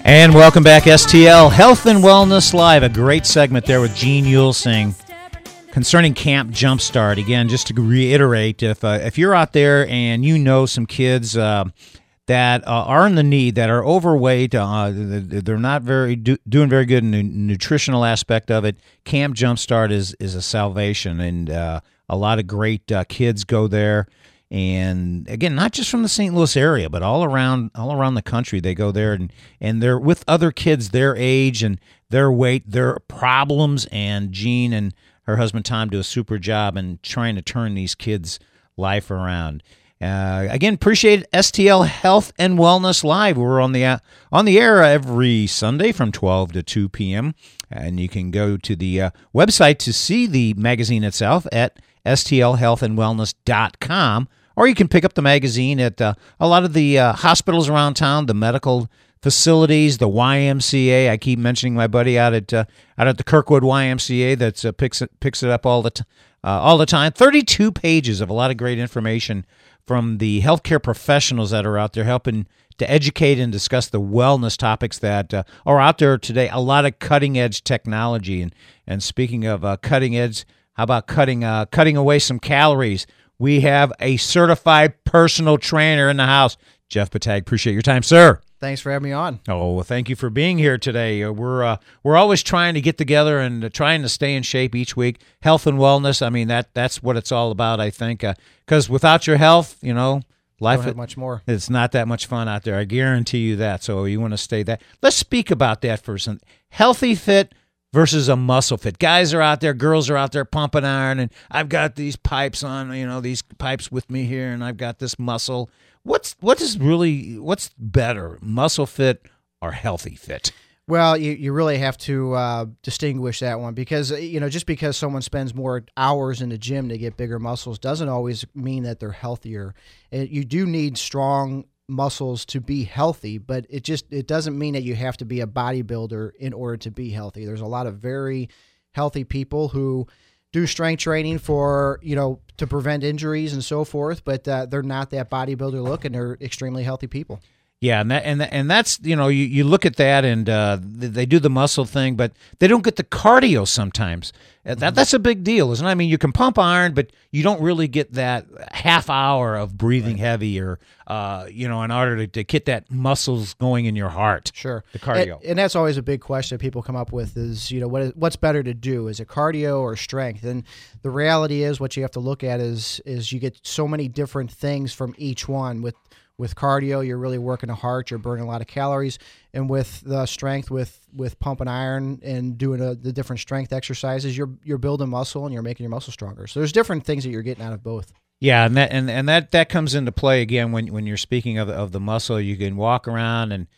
And welcome back, STL Health and Wellness Live. A great segment there with Gene Ulsing concerning Camp Jumpstart. Again, just to reiterate, if you're out there and you know some kids that are in the need, that are overweight, they're not doing very good in the nutritional aspect of it, Camp Jumpstart is a salvation, and a lot of great kids go there. And again, not just from the St. Louis area, but all around the country, they go there and they're with other kids their age and their weight, their problems. And Jean and her husband Tom do a super job in trying to turn these kids' life around. Again, appreciate STL Health and Wellness Live. We're on the air every Sunday from 12 to 2 p.m. And you can go to the website to see the magazine itself at stlhealthandwellness.com. Or you can pick up the magazine at a lot of the hospitals around town, the medical facilities, the YMCA. I keep mentioning my buddy out at the Kirkwood YMCA that picks it up all the time. 32 pages of a lot of great information from the healthcare professionals that are out there helping to educate and discuss the wellness topics that are out there today. A lot of cutting edge technology, and speaking of cutting edge, how about cutting away some calories? We have a certified personal trainer in the house. Jeff Patag, appreciate your time, sir. Thanks for having me on. Oh, well, thank you for being here today. We're always trying to get together and trying to stay in shape each week. Health and wellness, I mean, that's what it's all about, I think. Because without your health, life don't have much more. It's not that much fun out there. I guarantee you that. So you want to stay that. Let's speak about that for a second. Healthy fit versus a muscle fit. Guys are out there, girls are out there pumping iron, and I've got these pipes on, these pipes with me here, and I've got this muscle. What's better, muscle fit or healthy fit? Well, you really have to distinguish that one because, just because someone spends more hours in the gym to get bigger muscles doesn't always mean that they're healthier. You do need strong muscles to be healthy, but it doesn't mean that you have to be a bodybuilder in order to be healthy. There's a lot of very healthy people who do strength training for, to prevent injuries and so forth, but they're not that bodybuilder look, and they're extremely healthy people. Yeah, and that's you look at that and they do the muscle thing, but they don't get the cardio sometimes. That's a big deal, isn't it? I mean, you can pump iron, but you don't really get that half hour of breathing heavy or in order to get that muscles going in your heart. Sure, the cardio, and that's always a big question people come up with is what's better to do? Is it cardio or strength? And the reality is, what you have to look at is you get so many different things from each one. With cardio, you're really working the heart, you're burning a lot of calories, and with the strength, with pumping iron and doing the different strength exercises, you're building muscle and you're making your muscle stronger. So there's different things that you're getting out of both. Yeah, and that comes into play again when you're speaking of the muscle. You can walk around and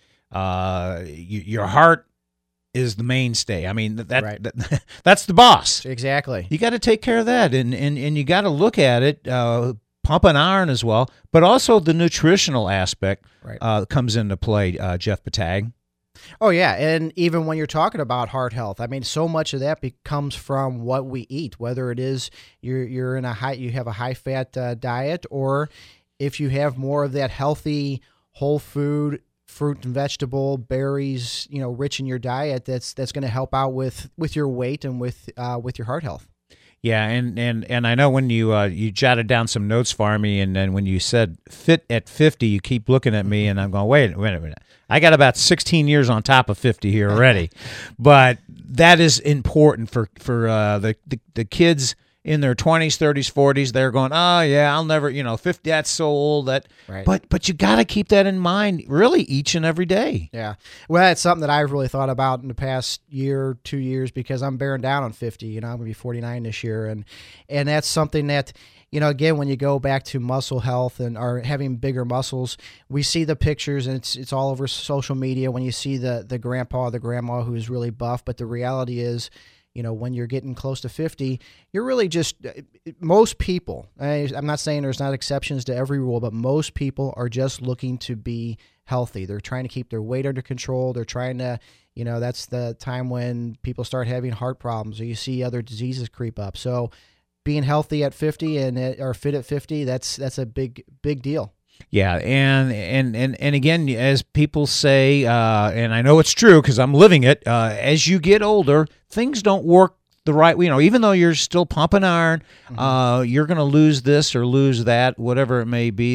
your heart is the mainstay. I mean that's the boss. Exactly. You got to take care of that, and you got to look at it. Pumping iron as well, but also the nutritional aspect comes into play, Jeff Patag. Oh, yeah, and even when you're talking about heart health, I mean, so much of that comes from what we eat, whether it is you have a high-fat diet, or if you have more of that healthy, whole food, fruit and vegetable, berries, rich in your diet, that's going to help out with your weight and with your heart health. Yeah, and I know when you jotted down some notes for me, and then when you said fit at 50, you keep looking at me, and I'm going, wait a minute. I got about 16 years on top of 50 here already, but that is important for the kids in their 20s, 30s, 40s. They're going, oh yeah, I'll never, 50. That's so old. Right. But you got to keep that in mind, really, each and every day. Yeah, well, it's something that I've really thought about in the past year, 2 years, because I'm bearing down on 50. I'm going to be 49 this year, and that's something that, again, when you go back to muscle health and are having bigger muscles, we see the pictures, and it's all over social media when you see the grandpa or the grandma who is really buff, but the reality is, when you're getting close to 50, you're really just, most people, I'm not saying there's not exceptions to every rule, but most people are just looking to be healthy. They're trying to keep their weight under control. They're trying to, that's the time when people start having heart problems, or you see other diseases creep up. So being healthy at 50 or fit at 50, that's a big deal. Yeah, and again, as people say, and I know it's true because I'm living it. As you get older, things don't work the right way. Even though you're still pumping iron, you're going to lose this or lose that, whatever it may be.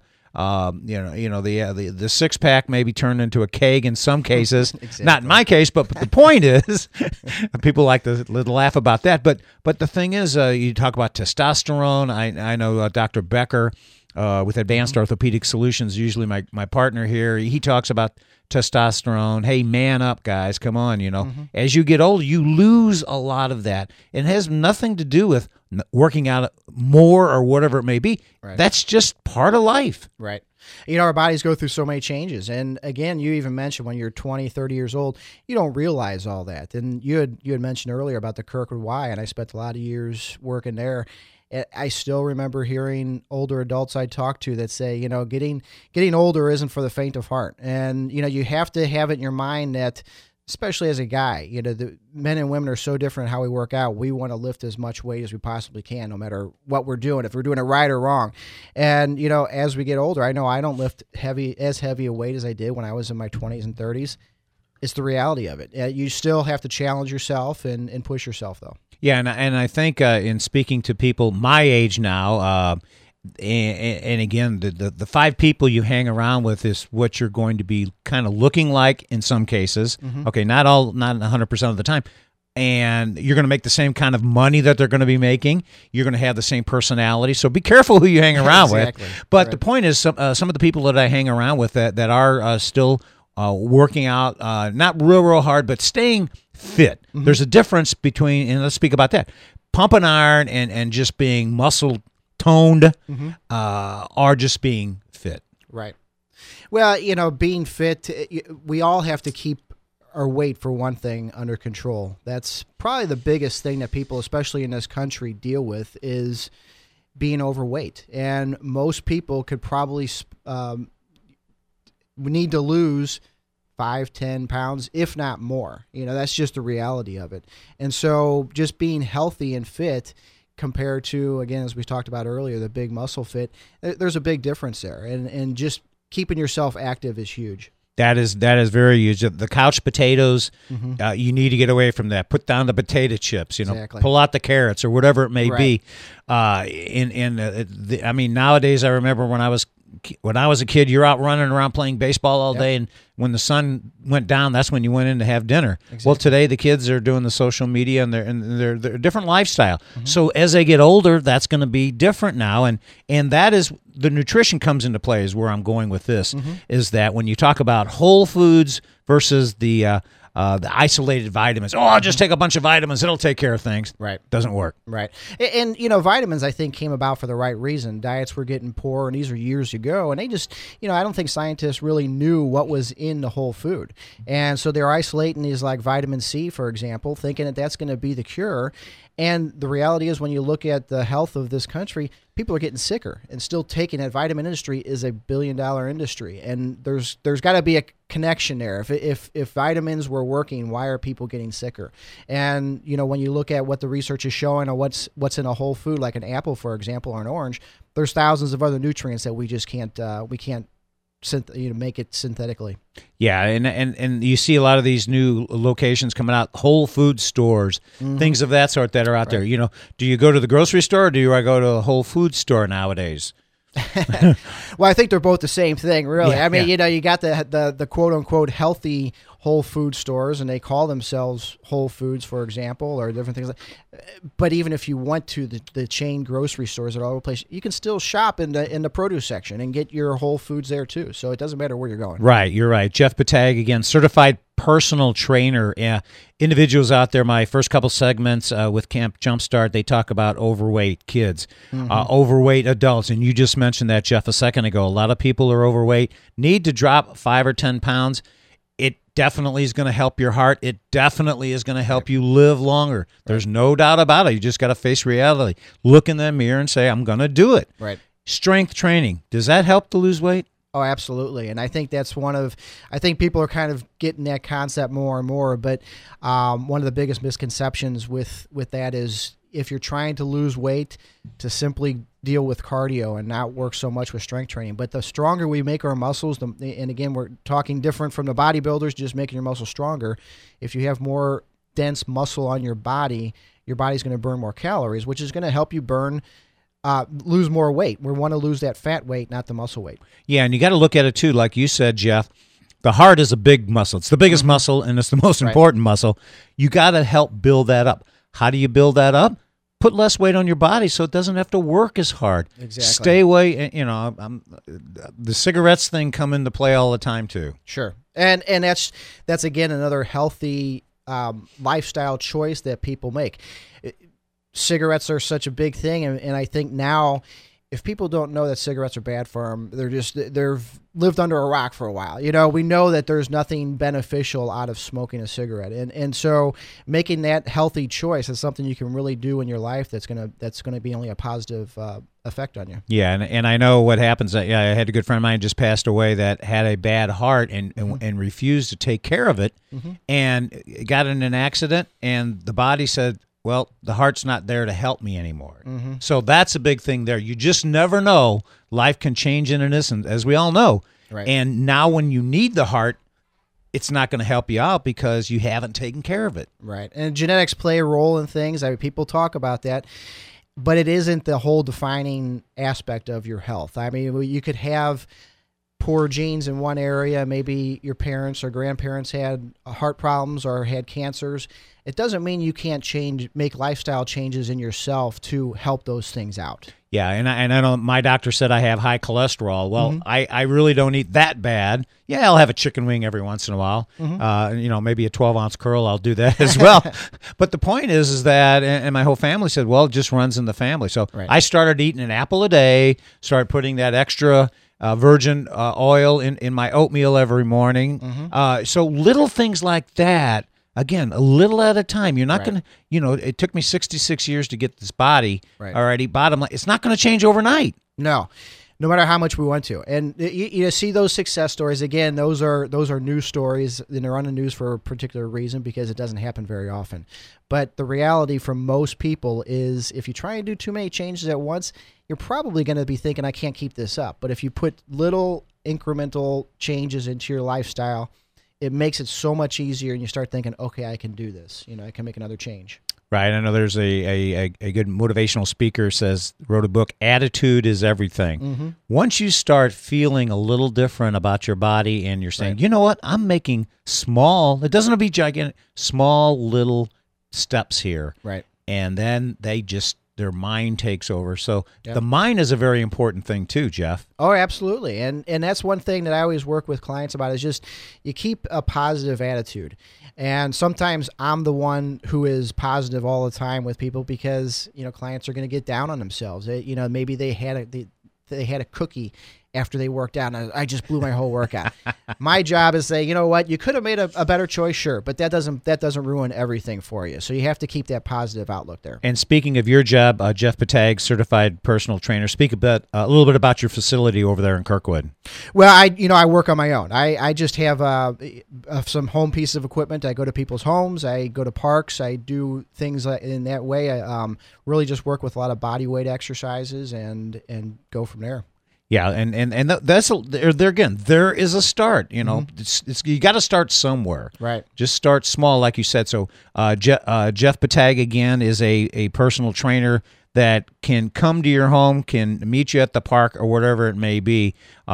The 6-pack may be turned into a keg in some cases. Exactly. Not in my case, but the point is, people like to laugh about that. But the thing is, you talk about testosterone. I know Dr. Becker with Advanced Orthopedic Solutions, usually my partner here. He talks about testosterone. Hey, man up, guys. Come on, As you get older, you lose a lot of that. It has nothing to do with working out more or whatever it may be. Right. That's just part of life. Right. Our bodies go through so many changes. And again, you even mentioned when you're 20, 30 years old, you don't realize all that. And you had mentioned earlier about the Kirkwood Y, and I spent a lot of years working there. I still remember hearing older adults I talk to that say, getting older isn't for the faint of heart. And, you have to have it in your mind that, especially as a guy, the men and women are so different in how we work out. We want to lift as much weight as we possibly can, no matter what we're doing, if we're doing it right or wrong. And, as we get older, I know I don't lift as heavy a weight as I did when I was in my 20s and 30s. It's the reality of it. You still have to challenge yourself and push yourself, though. Yeah, and I think in speaking to people my age now, and again, the 5 people you hang around with is what you're going to be kind of looking like in some cases. Mm-hmm. Okay, not 100% of the time. And you're going to make the same kind of money that they're going to be making. You're going to have the same personality. So be careful who you hang around Exactly. with. But Right. The point is, some of the people that I hang around with that are still working out, not real hard, but staying fit. Mm-hmm. There's a difference between, and let's speak about that, pumping iron and just being muscle toned, or just being fit. Right. Well, being fit, we all have to keep our weight, for one thing, under control. That's probably the biggest thing that people, especially in this country, deal with is being overweight. And most people could probably need to lose 5-10 pounds, if not more. That's just the reality of it. And so just being healthy and fit compared to, again, as we talked about earlier, the big muscle fit, there's a big difference there. And just keeping yourself active is huge. That is very huge. The couch potatoes, you need to get away from that. Put down the potato chips, Exactly. Pull out the carrots or whatever it may be. Nowadays, I remember when I was a kid, you're out running around playing baseball all day, and when the sun went down, that's when you went in to have dinner. Exactly. Well, today the kids are doing the social media and they're a different lifestyle. Mm-hmm. So as they get older, that's going to be different now, and that is the nutrition comes into play. Is where I'm going with this. Is that when you talk about whole foods versus the isolated vitamins. Oh, I'll just take a bunch of vitamins. It'll take care of things. Right. Doesn't work. Right. And vitamins, I think, came about for the right reason. Diets were getting poor, and these are years ago. And they just, I don't think scientists really knew what was in the whole food. And so they're isolating these like vitamin C, for example, thinking that that's going to be the cure. And the reality is when you look at the health of this country, people are getting sicker, and still taking that. Vitamin industry is a $1 billion industry, and there's got to be a connection there. If vitamins were working, why are people getting sicker? And when you look at what the research is showing, or what's in a whole food like an apple, for example, or an orange, there's thousands of other nutrients that we just can't make it synthetically. Yeah, and you see a lot of these new locations coming out, whole food stores, things of that sort that are out there. Do you go to the grocery store, or do I go to a whole food store nowadays? Well, I think they're both the same thing, really. Yeah, I mean, you got the quote unquote healthy whole food stores, and they call themselves Whole Foods, for example, or different things. But even if you went to the chain grocery stores at all over the place, you can still shop in the produce section and get your Whole Foods there too. So it doesn't matter where you're going. Right, you're right. Jeff Patag, again, certified personal trainer. Individuals out there, my first couple segments with Camp Jumpstart, they talk about overweight kids, overweight adults, and you just mentioned that, Jeff, a second ago. A lot of people are overweight, need to drop 5 or 10 pounds. It definitely is going to help your heart. It definitely is going to help you live longer. There's no doubt about it. You just got to face reality. Look in the mirror and say, I'm going to do it. Right. Strength training, does that help to lose weight? Oh, absolutely. And I think that's I think people are kind of getting that concept more and more, but one of the biggest misconceptions with that is if you're trying to lose weight, to simply deal with cardio and not work so much with strength training. But the stronger we make our muscles, and again, we're talking different from the bodybuilders, just making your muscles stronger. If you have more dense muscle on your body's going to burn more calories, which is going to help you lose more weight. We want to lose that fat weight, not the muscle weight. Yeah, and you got to look at it too, like you said, Jeff. The heart is a big muscle. It's the biggest muscle, and it's the most important muscle. You got to help build that up. How do you build that up? Put less weight on your body so it doesn't have to work as hard. Exactly. Stay away. The cigarettes thing come into play all the time too. Sure, and that's again another healthy lifestyle choice that people make. Cigarettes are such a big thing, and I think now, if people don't know that cigarettes are bad for them, they've lived under a rock for a while. We know that there's nothing beneficial out of smoking a cigarette, and so making that healthy choice is something you can really do in your life that's gonna be only a positive effect on you. Yeah, and I know what happens. I had a good friend of mine just passed away that had a bad heart and refused to take care of it, and got in an accident, and the body said, well, the heart's not there to help me anymore. So that's a big thing there. You just never know. Life can change in an instant, as we all know. Right. And now when you need the heart, it's not going to help you out because you haven't taken care of it. Right. And genetics play a role in things. People talk about that, but it isn't the whole defining aspect of your health. I mean, you could have poor genes in one area. Maybe your parents or grandparents had heart problems or had cancers. It doesn't mean you can't make lifestyle changes in yourself to help those things out. Yeah, and I know my doctor said I have high cholesterol. Well, I really don't eat that bad. Yeah, I'll have a chicken wing every once in a while. Maybe a 12-ounce curl, I'll do that as well. But the point is that, and my whole family said, well, it just runs in the family. So I started eating an apple a day, started putting that extra virgin oil in my oatmeal every morning. So little things like that. Again, a little at a time. You're not going to, it took me 66 years to get this body already. Bottom line, it's not going to change overnight. No matter how much we want to. And you see those success stories, again, those are news stories, and they're on the news for a particular reason because it doesn't happen very often. But the reality for most people is if you try and do too many changes at once, you're probably going to be thinking, I can't keep this up. But if you put little incremental changes into your lifestyle, it makes it so much easier, and you start thinking, okay, I can do this. I can make another change. Right. I know there's a good motivational speaker wrote a book, Attitude is Everything. Once you start feeling a little different about your body and you're saying, you know what, I'm making small, it doesn't have to be gigantic, small little steps here. Right. And then their mind takes over. So the mind is a very important thing too, Jeff. Oh, absolutely. And that's one thing that I always work with clients about is just you keep a positive attitude. And sometimes I'm the one who is positive all the time with people because, clients are going to get down on themselves. Maybe they had a cookie after they worked out, and I just blew my whole workout. My job is to say, you know what, you could have made a better choice, sure, but that doesn't ruin everything for you. So you have to keep that positive outlook there. And speaking of your job, Jeff Patag, certified personal trainer, speak a little bit about your facility over there in Kirkwood. Well, I work on my own. I just have some home pieces of equipment. I go to people's homes. I go to parks. I do things in that way. I really just work with a lot of body weight exercises and go from there. Yeah, and that's there again. There is a start. You got to start somewhere. Right. Just start small, like you said. So Jeff Patag again is a personal trainer that can come to your home, can meet you at the park or whatever it may be.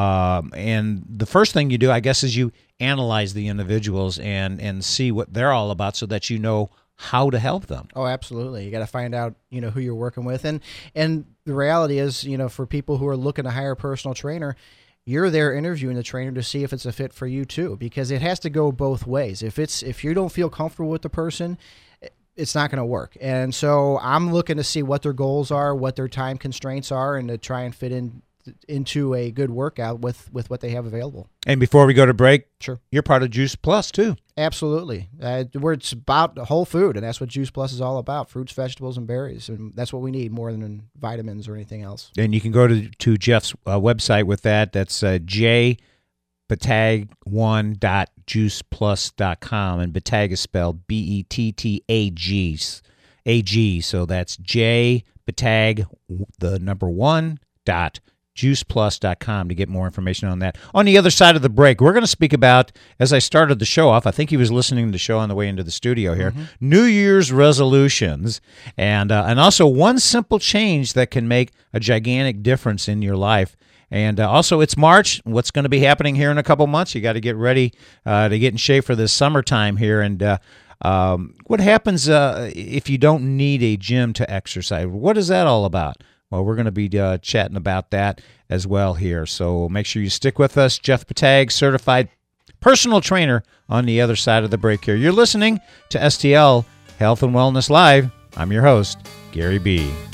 And the first thing you do, I guess, is you analyze the individuals and see what they're all about, so that you know how to help them. Oh, absolutely. You got to find out, who you're working with. And the reality is, for people who are looking to hire a personal trainer, you're there interviewing the trainer to see if it's a fit for you too, because it has to go both ways. If you don't feel comfortable with the person, it's not going to work. And so I'm looking to see what their goals are, what their time constraints are, and to try and fit into a good workout with what they have available. And before we go to break, sure, you're part of Juice Plus too. Absolutely. It's about whole food, and that's what Juice Plus is all about: fruits, vegetables, and berries. And that's what we need more than vitamins or anything else. And you can go to Jeff's website with that. That's jpatag1.juiceplus.com, and Betag is spelled Bettag. So that's jpatag, the number 1, juiceplus.com to get more information on that. On the other side of the break, we're going to speak about, as I started the show off, I think he was listening to the show on the way into the studio here, New Year's resolutions, and also one simple change that can make a gigantic difference in your life. And also, it's March. What's going to be happening here in a couple months? You got to get ready to get in shape for this summertime here. And what happens if you don't need a gym to exercise? What is that all about? Well, we're going to be chatting about that as well here. So make sure you stick with us. Jeff Patag, certified personal trainer, on the other side of the break here. You're listening to STL Health and Wellness Live. I'm your host, Gary B.